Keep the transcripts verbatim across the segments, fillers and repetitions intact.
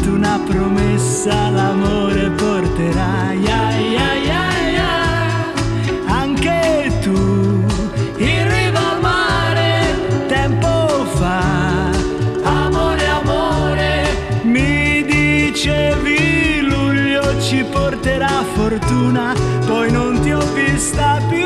fatto una promessa, l'amore porterà. Ya, ya, ya, ya. Anche tu in riva al mare tempo fa, amore, amore, mi dicevi luglio ci porterà fortuna, poi non ti ho vista più.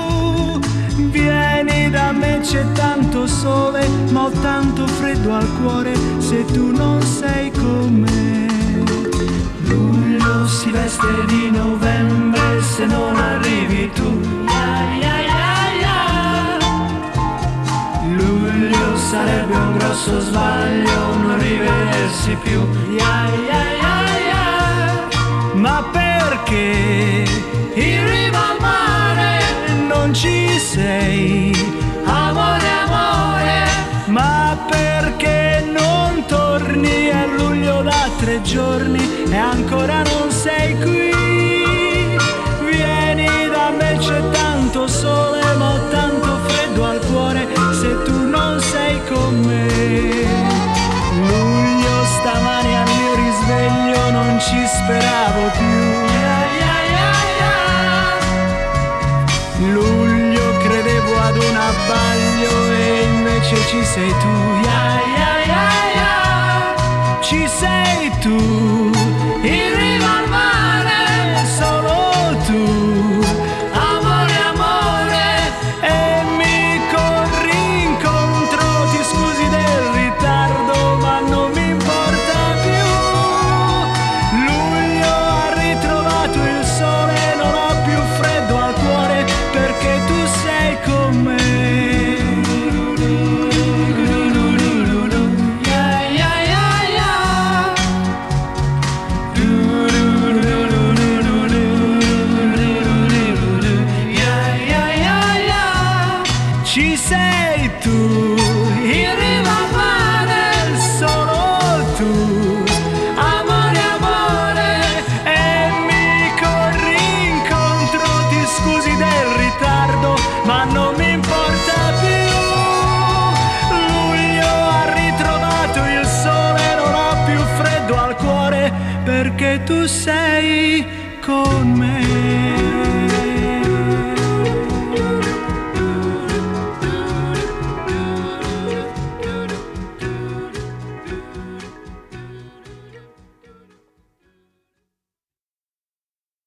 Vieni da me, c'è tanto sole, ma ho tanto freddo al cuore se tu non sei con me. Luglio si veste di novembre se non arrivi tu. Ya, ya, ya, ya. Luglio sarebbe un grosso sbaglio non rivedersi più. Ya, ya, ya, ya. Ma perché in riva al mare non ci sei, amore, amore? Ma perché non torni? È luglio da tre giorni e ancora non sei qui. Vieni da me, c'è tanto sole, ma ho tanto freddo al cuore se tu non sei con me. Luglio stamani al mio risveglio non ci speravo più. Ya, ya, ya, ya. Luglio credevo ad un abbaglio e invece ci sei tu. Ya, ya, ya, ya. Ci sei tu in riva al mare, solo tu, amore, amore, e mi corri incontro. Ti scusi del ritardo ma non mi importa più. Luglio ha ritrovato il sole, non ho più freddo al cuore perché tu sei con me. Ya, ya, ya, ya. Ya, ya, ya, ya. Ci sei tu in riva al mare, solo tu, amore, amore, e mi corri incontro. Ti scusi del ritardo ma non mi importa più. Luglio ha ritrovato il sole, non ho più freddo al cuore perché tu sei con me.